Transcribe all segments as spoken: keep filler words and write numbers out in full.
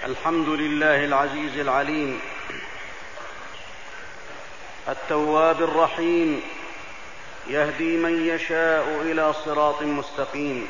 الحمد لله العزيز العليم التواب الرحيم، يهدي من يشاء إلى صراط مستقيم،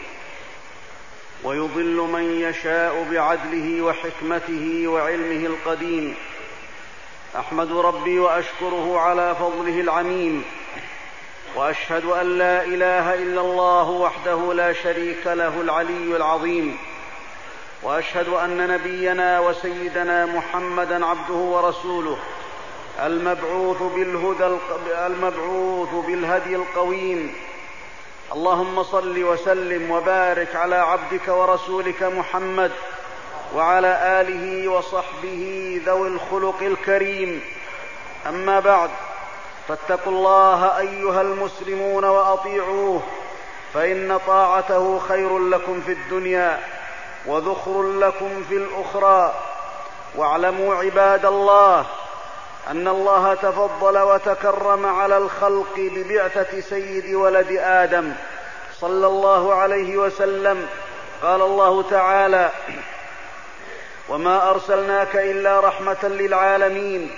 ويضل من يشاء بعدله وحكمته وعلمه القديم. أحمد ربي وأشكره على فضله العميم، وأشهد أن لا إله إلا الله وحده لا شريك له العلي العظيم، وأشهد أن نبينا وسيدنا محمدًا عبده ورسوله المبعوث بالهدى المبعوث بالهدي القويم. اللهم صل وسلم وبارك على عبدك ورسولك محمد وعلى آله وصحبه ذوي الخلق الكريم. أما بعد، فاتقوا الله أيها المسلمون وأطيعوه، فإن طاعته خير لكم في الدنيا وذخر لكم في الأخرى. واعلموا عباد الله أن الله تفضل وتكرم على الخلق ببعثة سيد ولد آدم صلى الله عليه وسلم. قال الله تعالى: وما أرسلناك إلا رحمة للعالمين.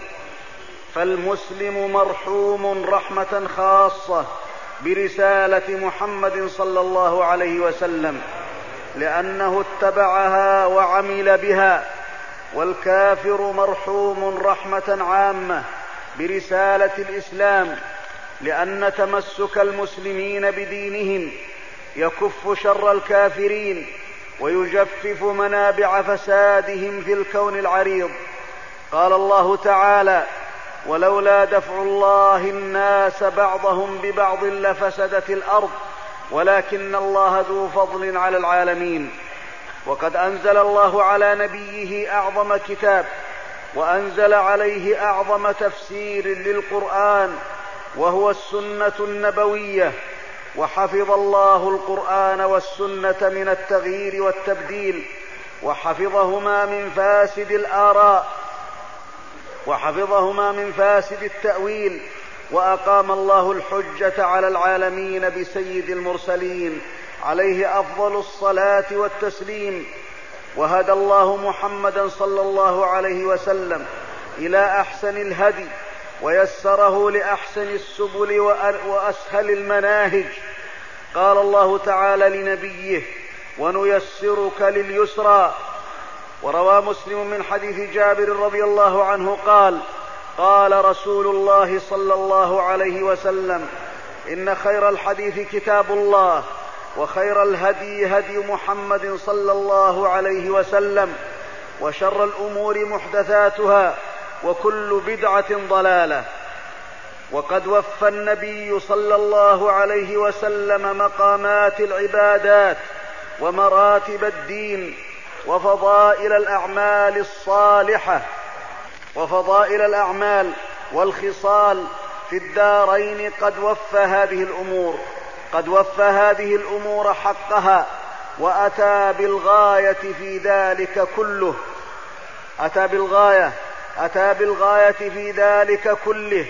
فالمسلم مرحوم رحمة خاصة برسالة محمد صلى الله عليه وسلم، لأنه اتبعها وعمل بها، والكافر مرحوم رحمة عامة برسالة الإسلام، لأن تمسك المسلمين بدينهم يكف شر الكافرين ويجفف منابع فسادهم في الكون العريض. قال الله تعالى: ولولا دفع الله الناس بعضهم ببعض لفسدت الأرض ولكن الله ذو فضل على العالمين. وقد أنزل الله على نبيه أعظم كتاب، وأنزل عليه أعظم تفسير للقرآن، وهو السنة النبوية. وحفظ الله القرآن والسنة من التغيير والتبديل، وحفظهما من فاسد الآراء وحفظهما من فاسد التأويل. وأقام الله الحجة على العالمين بسيد المرسلين عليه أفضل الصلاة والتسليم. وهدى الله محمدا صلى الله عليه وسلم إلى أحسن الهدي، ويسره لأحسن السبل وأسهل المناهج. قال الله تعالى لنبيه: ونيسرك لليسرى. وروى مسلم من حديث جابر رضي الله عنه قال: قال رسول الله صلى الله عليه وسلم: إن خير الحديث كتاب الله، وخير الهدي هدي محمد صلى الله عليه وسلم، وشر الأمور محدثاتها، وكل بدعة ضلالة. وقد وفى النبي صلى الله عليه وسلم مقامات العبادات ومراتب الدين وفضائل الأعمال الصالحة وفضائل الأعمال والخصال في الدارين. قد وفى هذه الأمور قد وفى هذه الأمور حقها، وأتى بالغاية في ذلك كله أتى بالغاية أتى بالغاية في ذلك كله.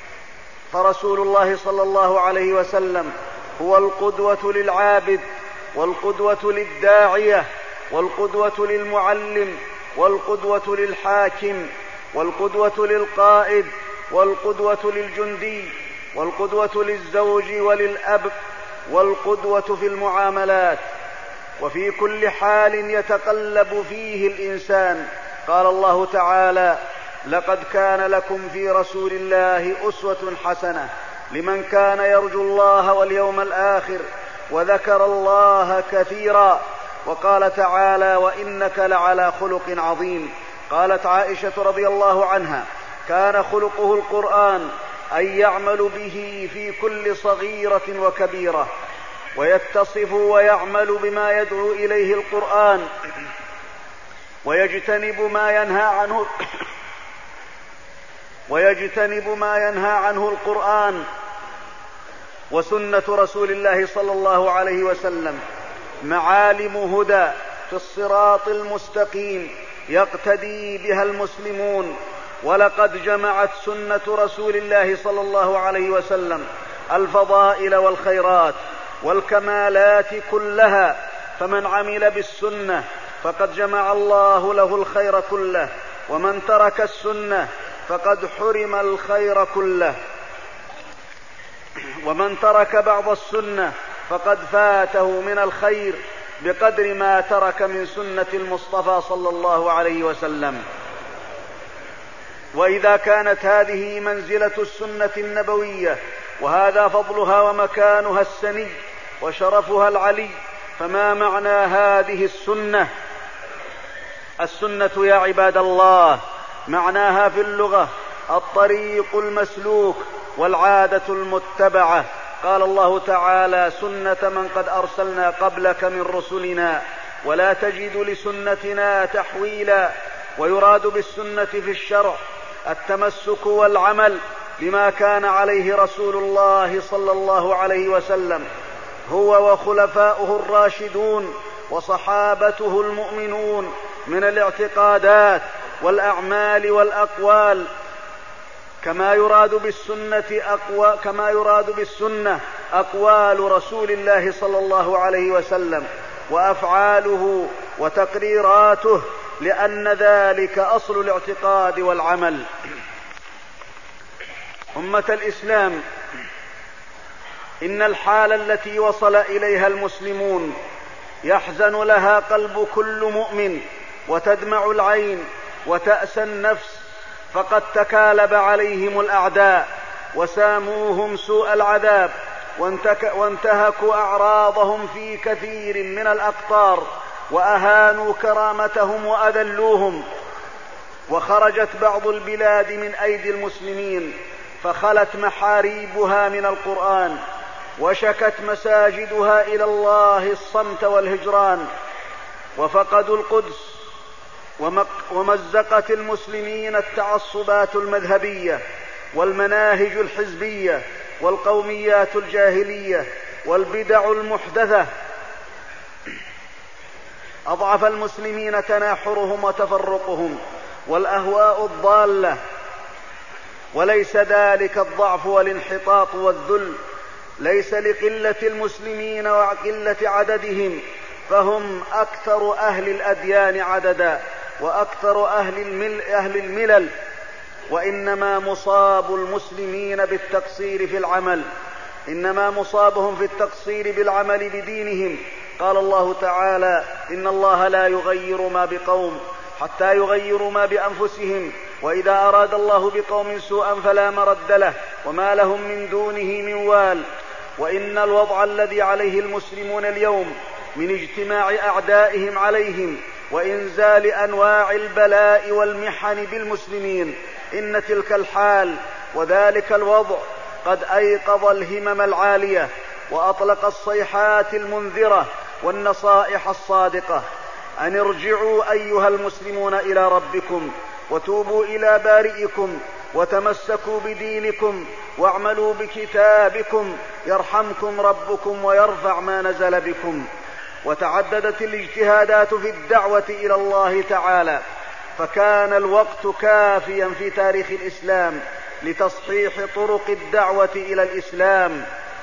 فرسول الله صلى الله عليه وسلم هو القدوة للعابد، والقدوة للداعية، والقدوة للمعلم، والقدوة للحاكم، والقدوة للقائد، والقدوة للجندي، والقدوة للزوج وللأب، والقدوة في المعاملات وفي كل حال يتقلب فيه الإنسان. قال الله تعالى: لقد كان لكم في رسول الله أسوة حسنة لمن كان يرجو الله واليوم الآخر وذكر الله كثيرا. وقال تعالى: وإنك لعلى خلق عظيم. قالت عائشة رضي الله عنها: كان خلقه القرآن، أن يعمل به في كل صغيرة وكبيرة، ويتصف ويعمل بما يدعو إليه القرآن، ويجتنب ما ينهى عنه ويجتنب ما ينهى عنه القرآن وسنة رسول الله صلى الله عليه وسلم، معالم هدى في الصراط المستقيم يقتدي بها المسلمون. ولقد جمعت سنة رسول الله صلى الله عليه وسلم الفضائل والخيرات والكمالات كلها، فمن عمل بالسنة فقد جمع الله له الخير كله، ومن ترك السنة فقد حرم الخير كله، ومن ترك بعض السنة فقد فاته من الخير بقدر ما ترك من سنة المصطفى صلى الله عليه وسلم. وإذا كانت هذه منزلة السنة النبوية وهذا فضلها ومكانها السني وشرفها العلي، فما معنى هذه السنة؟ السنة يا عباد الله معناها في اللغة الطريق المسلوك والعادة المتبعة. قال الله تعالى: سنة من قد أرسلنا قبلك من رسلنا ولا تجد لسنتنا تحويلا. ويراد بالسنة في الشرع التمسك والعمل بما كان عليه رسول الله صلى الله عليه وسلم هو وخلفاؤه الراشدون وصحابته المؤمنون من الاعتقادات والأعمال والأقوال، كما يراد بالسنة أقوى كما يراد بالسنة أقوال رسول الله صلى الله عليه وسلم وأفعاله وتقريراته، لأن ذلك أصل الاعتقاد والعمل. أمة الإسلام، إن الحال التي وصل إليها المسلمون يحزن لها قلب كل مؤمن وتدمع العين وتأسى النفس، فقد تكالب عليهم الأعداء وساموهم سوء العذاب وانتهكوا أعراضهم في كثير من الأقطار وأهانوا كرامتهم وأذلوهم. وخرجت بعض البلاد من أيدي المسلمين فخلت محاريبها من القرآن، وشكت مساجدها إلى الله الصمت والهجران، وفقدوا القدس، ومزقت المسلمين التعصبات المذهبية والمناهج الحزبية والقوميات الجاهلية والبدع المحدثة. أضعف المسلمين تناحرهم وتفرقهم والأهواء الضالة، وليس ذلك الضعف والانحطاط والذل ليس لقلة المسلمين وقلة عددهم، فهم أكثر أهل الأديان عددا وأكثر أهل المل أهل الملل، وإنما مصاب المسلمين بالتقصير في العمل إنما مصابهم في التقصير بالعمل بدينهم. قال الله تعالى: إن الله لا يغير ما بقوم حتى يغيروا ما بأنفسهم، وإذا أراد الله بقوم سوءا فلا مرد له وما لهم من دونه من وال. وإن الوضع الذي عليه المسلمون اليوم من اجتماع أعدائهم عليهم وإنزال أنواع البلاء والمحن بالمسلمين، إن تلك الحال وذلك الوضع قد أيقظ الهمم العالية وأطلق الصيحات المنذرة والنصائح الصادقة أن ارجعوا أيها المسلمون إلى ربكم وتوبوا إلى بارئكم وتمسكوا بدينكم واعملوا بكتابكم يرحمكم ربكم ويرفع ما نزل بكم. وتعددت الاجتهادات في الدعوة إلى الله تعالى، فكان الوقت كافيا في تاريخ الإسلام لتصحيح طرق الدعوة إلى الإسلام،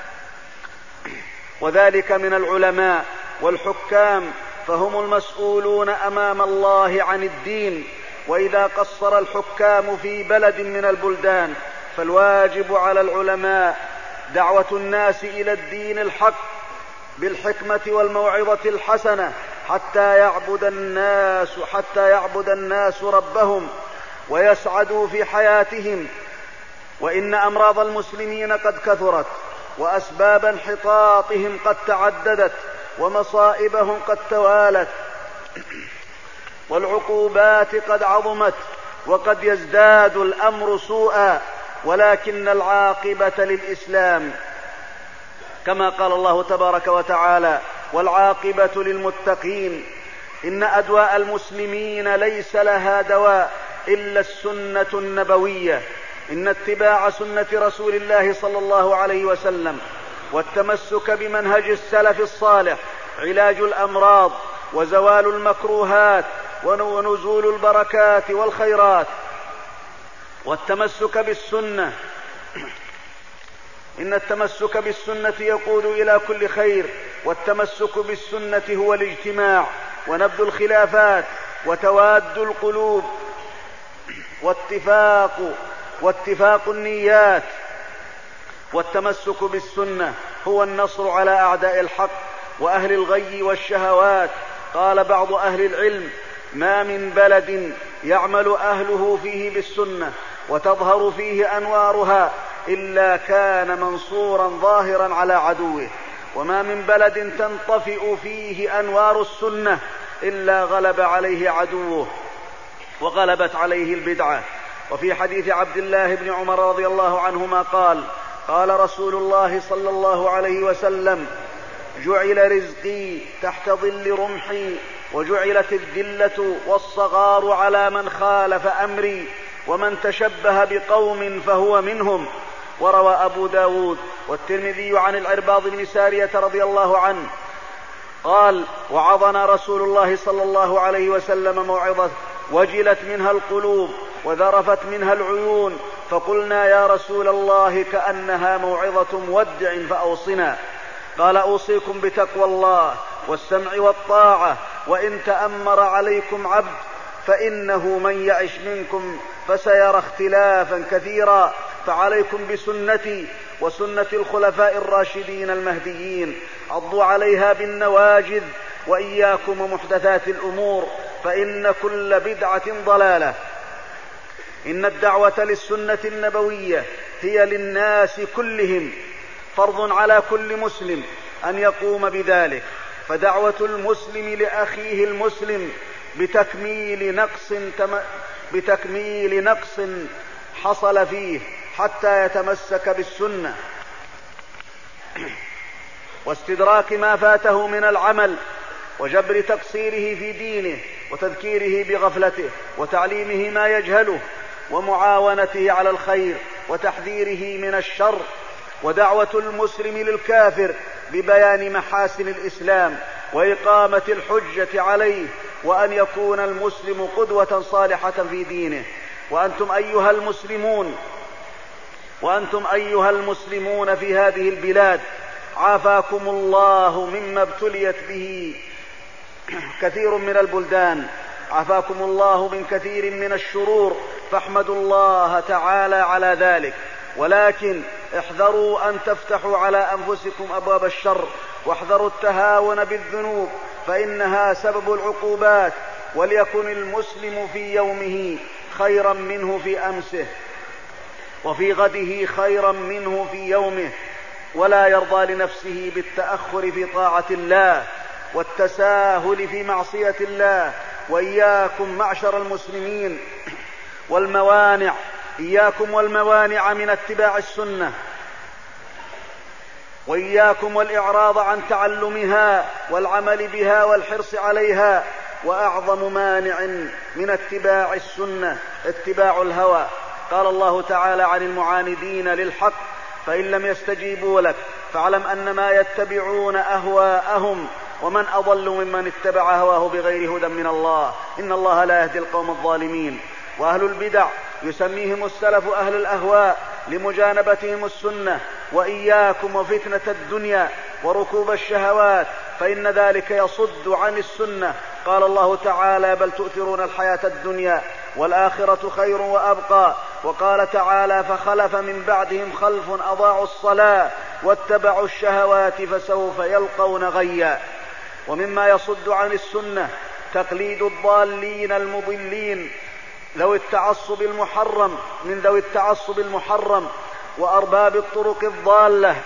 وذلك من العلماء والحكام، فهم المسؤولون أمام الله عن الدين. وإذا قصر الحكام في بلد من البلدان فالواجب على العلماء دعوة الناس إلى الدين الحق بالحكمة والموعظة الحسنة حتى يعبد الناس حتى يعبد الناس ربهم ويسعدوا في حياتهم. وإن أمراض المسلمين قد كثرت، وأسباب انحطاطهم قد تعددت، ومصائبهم قد توالت، والعقوبات قد عظمت، وقد يزداد الأمر سوءا، ولكن العاقبة للإسلام، كما قال الله تبارك وتعالى: والعاقبة للمتقين. إن أدواء المسلمين ليس لها دواء إلا السنة النبوية. إن اتباع سنة رسول الله صلى الله عليه وسلم والتمسك بمنهج السلف الصالح علاج الأمراض وزوال المكروهات ونزول البركات والخيرات. والتمسك بالسنة إن التمسك بالسنة يقود إلى كل خير، والتمسك بالسنة هو الاجتماع ونبذ الخلافات وتواد القلوب واتفاق واتفاق النيات والتمسك بالسنة هو النصر على أعداء الحق وأهل الغي والشهوات. قال بعض أهل العلم: ما من بلد يعمل أهله فيه بالسنة وتظهر فيه أنوارها إلا كان منصورا ظاهرا على عدوه، وما من بلد تنطفئ فيه أنوار السنة إلا غلب عليه عدوه وغلبت عليه البدعة. وفي حديث عبد الله بن عمر رضي الله عنهما قال: قال رسول الله صلى الله عليه وسلم: جعل رزقي تحت ظل رمحي، وجعلت الذلة والصغار على من خالف أمري، ومن تشبه بقوم فهو منهم. وروى أبو داود والترمذي عن العرباض بن سارية رضي الله عنه قال: وعظنا رسول الله صلى الله عليه وسلم موعظة وجلت منها القلوب وذرفت منها العيون، فقلنا: يا رسول الله كأنها موعظة مودع فأوصنا. قال: أوصيكم بتقوى الله والسمع والطاعة، وإن تأمر عليكم عبد فإنه من يعش منكم فسيرى اختلافا كثيرا، فعليكم بسنتي وسنة الخلفاء الراشدين المهديين، عضوا عليها بالنواجذ، وإياكم ومحدثات الأمور، فإن كل بدعة ضلالة. إن الدعوة للسنة النبوية هي للناس كلهم، فرض على كل مسلم أن يقوم بذلك. فدعوة المسلم لأخيه المسلم بتكميل نقص تم... بتكميل نقص حصل فيه حتى يتمسك بالسنة، واستدراك ما فاته من العمل، وجبر تقصيره في دينه، وتذكيره بغفلته، وتعليمه ما يجهله، ومعاونته على الخير، وتحذيره من الشر. ودعوة المسلم للكافر ببيان محاسن الإسلام وإقامة الحجة عليه، وأن يكون المسلم قدوة صالحة في دينه. وأنتم أيها المسلمون وأنتم أيها المسلمون في هذه البلاد عافاكم الله مما ابتليت به كثير من البلدان، عافاكم الله من كثير من الشرور، فاحمدوا الله تعالى على ذلك. ولكن احذروا أن تفتحوا على أنفسكم أبواب الشر، واحذروا التهاون بالذنوب فإنها سبب العقوبات. وليكن المسلم في يومه خيرا منه في أمسه، وفي غده خيرا منه في يومه، ولا يرضى لنفسه بالتأخر في طاعة الله والتساهل في معصية الله. وإياكم معشر المسلمين والموانع إياكم والموانع من اتباع السنة، وإياكم والإعراض عن تعلمها والعمل بها والحرص عليها. وأعظم مانع من اتباع السنة اتباع الهوى. قال الله تعالى عن المعاندين للحق: فإن لم يستجيبوا لك فاعلم أنما يتبعون أهواءهم، ومن أضل ممن اتبع هواه بغير هدى من الله، إن الله لا يهدي القوم الظالمين. وأهل البدع يسميهم السلف أهل الأهواء لمجانبتهم السنة. وإياكم وفتنة الدنيا وركوب الشهوات، فإن ذلك يصد عن السنة. قال الله تعالى: بل تؤثرون الحياة الدنيا والآخرة خير وأبقى. وقال تعالى: فخلف من بعدهم خلف أضاعوا الصلاة واتبعوا الشهوات فسوف يلقون غيا. ومما يصد عن السنة تقليد الضالين المضلين ذوي التعصب المحرم من ذوي التعصب المحرم وأرباب الطرق الضالة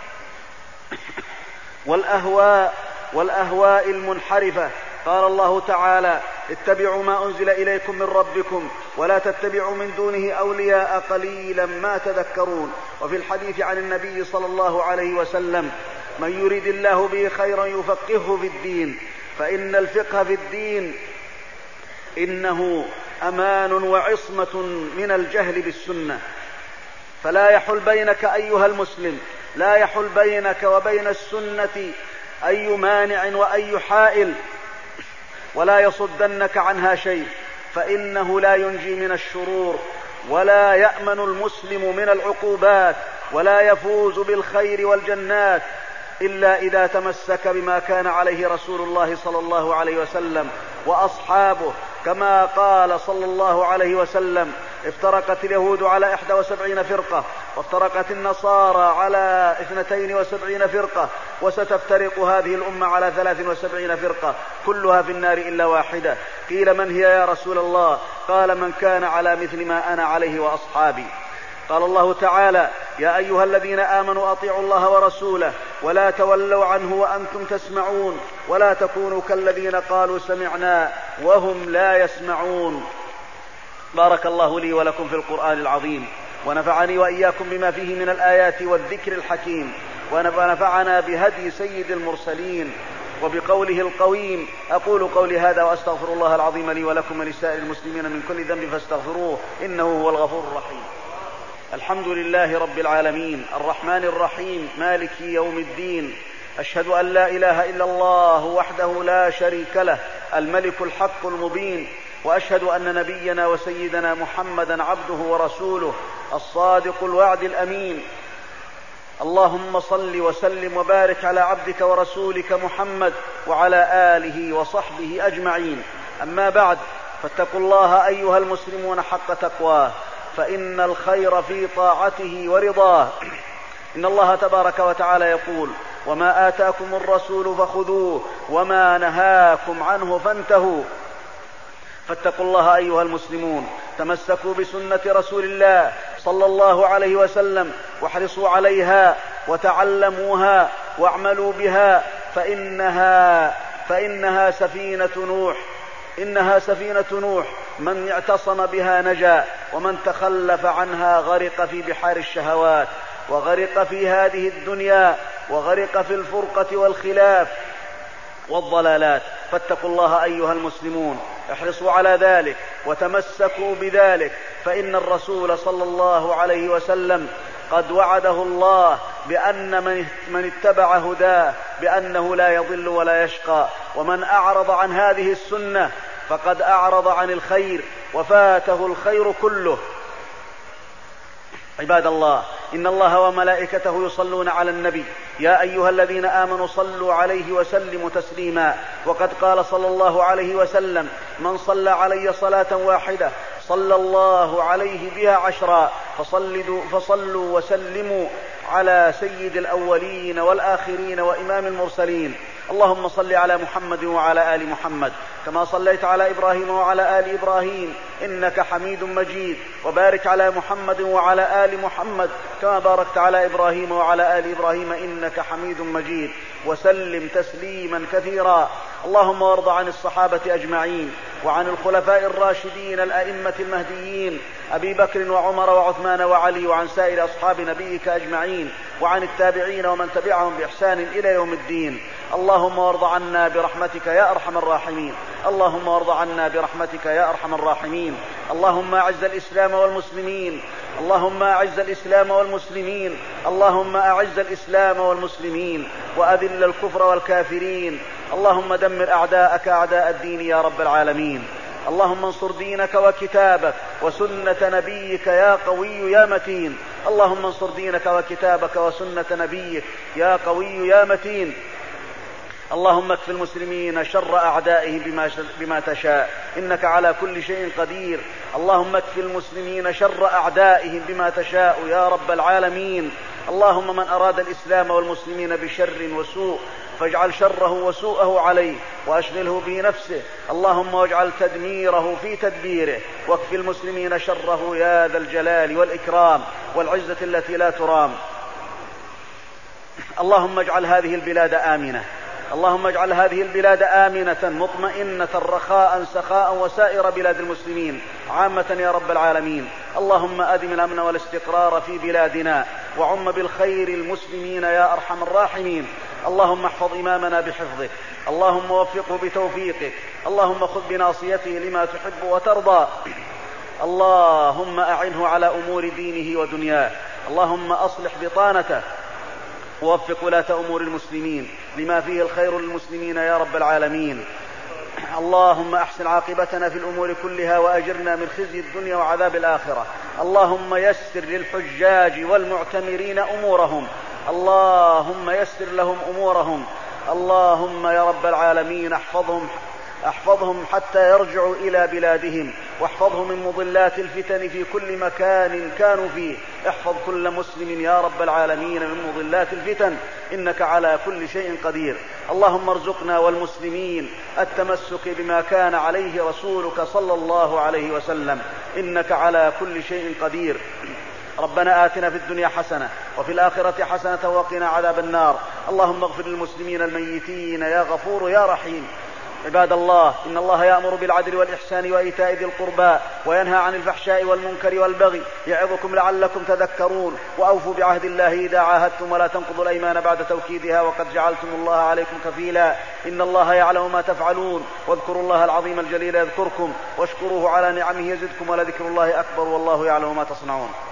والأهواء والأهواء المنحرفة. قال الله تعالى: اتبعوا ما أنزل إليكم من ربكم ولا تتبعوا من دونه أولياء قليلا ما تذكرون. وفي الحديث عن النبي صلى الله عليه وسلم: من يريد الله به خيرا يفقهه في الدين، فإن الفقه في الدين إنه أمان وعصمة من الجهل بالسنة. فلا يحل بينك أيها المسلم لا يحل بينك وبين السنة أي مانع وأي حائل، ولا يصدنك عنها شيء، فإنه لا ينجي من الشرور، ولا يأمن المسلم من العقوبات، ولا يفوز بالخير والجنات إلا إذا تمسك بما كان عليه رسول الله صلى الله عليه وسلم وأصحابه، كما قال صلى الله عليه وسلم: افترقت اليهود على إحدى وسبعين فرقة، وافترقت النصارى على اثنتين وسبعين فرقة، وستفترق هذه الأمة على ثلاث وسبعين فرقة، كلها في النار إلا واحدة. قيل: من هي يا رسول الله؟ قال: من كان على مثل ما أنا عليه وأصحابي. قال الله تعالى: يا أيها الذين آمنوا أطيعوا الله ورسوله ولا تولوا عنه وأنتم تسمعون ولا تكونوا كالذين قالوا سمعنا وهم لا يسمعون. بارك الله لي ولكم في القرآن العظيم، ونفعني وإياكم بما فيه من الآيات والذكر الحكيم، ونفعنا بهدي سيد المرسلين وبقوله القويم. أقول قولي هذا وأستغفر الله العظيم لي ولكم ولسائر المسلمين من كل ذنب فاستغفروه إنه هو الغفور الرحيم. الحمد لله رب العالمين الرحمن الرحيم مالك يوم الدين. أشهد أن لا إله إلا الله وحده لا شريك له الملك الحق المبين، وأشهد أن نبينا وسيدنا محمدا عبده ورسوله الصادق الوعد الأمين. اللهم صل وسلم وبارك على عبدك ورسولك محمد وعلى آله وصحبه أجمعين. أما بعد، فاتقوا الله أيها المسلمون حق تقواه، فإن الخير في طاعته ورضاه. إن الله تبارك وتعالى يقول: وما آتاكم الرسول فخذوه وما نهاكم عنه فانتهوا. فاتقوا الله أيها المسلمون، تمسكوا بسنة رسول الله صلى الله عليه وسلم، واحرصوا عليها وتعلموها واعملوا بها، فإنها, فإنها سفينة نوح إنها سفينة نوح، من اعتصم بها نجا، ومن تخلف عنها غرق في بحار الشهوات، وغرق في هذه الدنيا، وغرق في الفرقة والخلاف والضلالات. فاتقوا الله أيها المسلمون، احرصوا على ذلك وتمسكوا بذلك، فإن الرسول صلى الله عليه وسلم قد وعده الله بأن من اتبع هداه بأنه لا يضل ولا يشقى، ومن أعرض عن هذه السنة فقد أعرض عن الخير وفاته الخير كله. عباد الله، إن الله وملائكته يصلون على النبي، يا أيها الذين آمنوا صلوا عليه وسلموا تسليما. وقد قال صلى الله عليه وسلم: من صلى علي صلاة واحدة صلى الله عليه بها عشرا، فصلوا, فصلوا وسلموا على سيد الأولين والآخرين وإمام المرسلين. اللهم صل على محمد وعلى آل محمد كما صليت على إبراهيم وعلى آل إبراهيم إنك حميد مجيد، وبارك على محمد وعلى آل محمد كما باركت على إبراهيم وعلى آل إبراهيم إنك حميد مجيد، وسلم تسليما كثيرا. اللهم وارض عن الصحابة أجمعين، وعن الخلفاء الراشدين الأئمة المهديين أبي بكر وعمر وعثمان وعلي، وعن سائر أصحاب نبيك أجمعين، وعن التابعين ومن تبعهم بإحسان إلى يوم الدين. اللهم وارض عنا برحمتك يا أرحم الراحمين. اللهم وارض عنا برحمتك يا أرحم الراحمين. اللهم أعز الإسلام والمسلمين. اللهم أعز الإسلام والمسلمين. اللهم أعز الإسلام والمسلمين وأذل الكفر والكافرين. اللهم دمر أعداءك أعداء الدين يا رب العالمين. اللهم انصر دينك وكتابك وسنة نبيك يا قوي يا متين. اللهم انصر دينك وكتابك وسنة نبيك يا قوي يا متين. اللهم اكف المسلمين شر أعدائهم بما, بما تشاء إنك على كل شيء قدير. اللهم اكف المسلمين شر أعدائهم بما تشاء يا رب العالمين. اللهم من أراد الإسلام والمسلمين بشر وسوء فاجعل شره وسوءه عليه وأشغله بنفسه. اللهم واجعل تدميره في تدبيره، واكف المسلمين شره يا ذا الجلال والإكرام والعزة التي لا ترام. اللهم اجعل هذه البلاد آمنة اللهم اجعل هذه البلاد آمنة مطمئنة رخاء سخاء، وسائر بلاد المسلمين عامة يا رب العالمين. اللهم أدم الأمن والاستقرار في بلادنا، وعم بالخير المسلمين يا أرحم الراحمين. اللهم احفظ إمامنا بحفظك، اللهم وفقه بتوفيقك، اللهم خذ بناصيته لما تحب وترضى. اللهم أعنه على أمور دينه ودنياه. اللهم أصلح بطانته، ووفق ولاة أمور المسلمين لما فيه الخير للمسلمين يا رب العالمين. اللهم أحسن عاقبتنا في الأمور كلها، وأجرنا من خزي الدنيا وعذاب الآخرة. اللهم يسر للحجاج والمعتمرين أمورهم، اللهم يسر لهم أمورهم. اللهم يا رب العالمين احفظهم احفظهم حتى يرجعوا إلى بلادهم، واحفظهم من مضلات الفتن في كل مكان كانوا فيه. احفظ كل مسلم يا رب العالمين من مضلات الفتن، إنك على كل شيء قدير. اللهم ارزقنا والمسلمين التمسك بما كان عليه رسولك صلى الله عليه وسلم، إنك على كل شيء قدير. ربنا آتنا في الدنيا حسنة وفي الآخرة حسنة وقنا عذاب النار. اللهم اغفر للمسلمين الميتين يا غفور يا رحيم. عباد الله، إن الله يأمر بالعدل والإحسان وإيتاء ذي القربى وينهى عن الفحشاء والمنكر والبغي يعظكم لعلكم تذكرون. وأوفوا بعهد الله إذا عاهدتم ولا تنقضوا الأيمان بعد توكيدها وقد جعلتم الله عليكم كفيلا. إن الله يعلم ما تفعلون. واذكروا الله العظيم الجليل يذكركم واشكروه على نعمه يزدكم ولذكر الله أكبر والله يعلم ما تصنعون.